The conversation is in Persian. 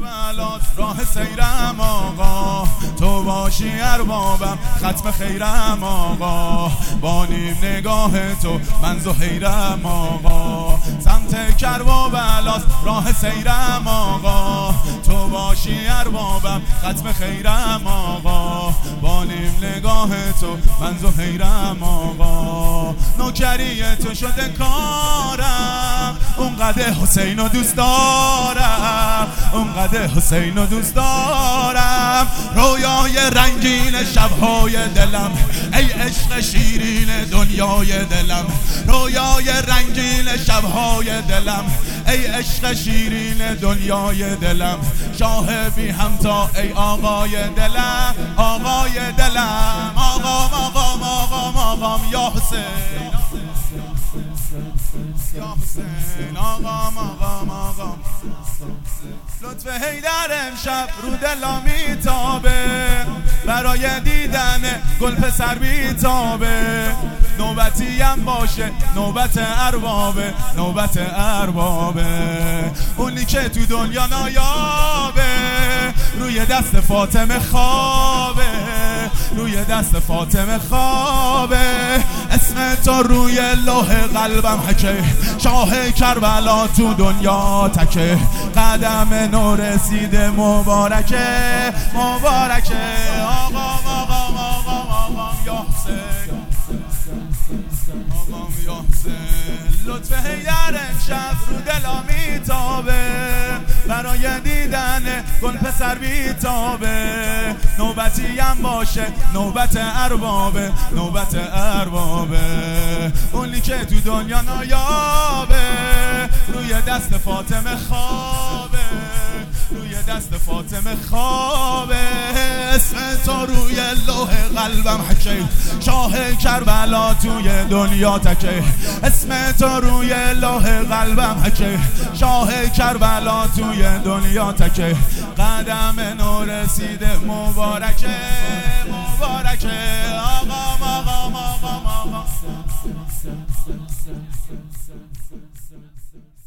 کربلات راه سیرم آقا، تو باشی اربابم ختم خیرم آقا، با نیم نگاه تو من زهیرم آقا، سمت کربلات راه سیرم آقا، تو باشی اربابم ختم خیرم آقا، با نیم نگاه تو من زهیرم آقا، نوکری تو شده کارم، اونقدر حسینو دوست دارم، اونقدر حسینو دوست دارم، رویای رنگین شبهای دلم، ای عشق شیرین دنیای دلم، رویای رنگین شبهای دلم، ای عشق شیرین دنیای دلم، شاه بی همتا ای آقای دلم، آقای دلم، آقام آقام آقام آقام یا حسین، یا حسین، آقام آقام آقام، لطف حیدر امشب رو دلا میتابه، برای دیدن گل پسر بیتابه، نوبتیم باشه نوبت اربابه، نوبت اربابه، اونی که تو دنیا نایابه، روی دست فاطمه خوابه، روی دست فاطمه خوابه، اسم تو روی لوح قلبم حکه، شاه کربلا تو دنیا تکه، قدم نو رسیده مبارکه، مبارکه، آقام آقام آقام آقام یا حسین، آقام یا حسین، لطف حیدر امشب رو دلا میتابه، برای دیدن گل پسر بیتابه، نوبتیم باشه نوبت اربابه، نوبت اربابه، اونی که تو دنیا نایابه، روی دست فاطمه خوابه، روی دست فاطمه خوابه، اسم تو روی لوح قلبم حکه، شاه کربلا توی دنیا تکه، اسم تو روی لوح قلبم حکه، شاه کربلا توی دنیا تکه، قدم نو رسیده مبارکه، مبارکه، آقام آقام آقام آقام.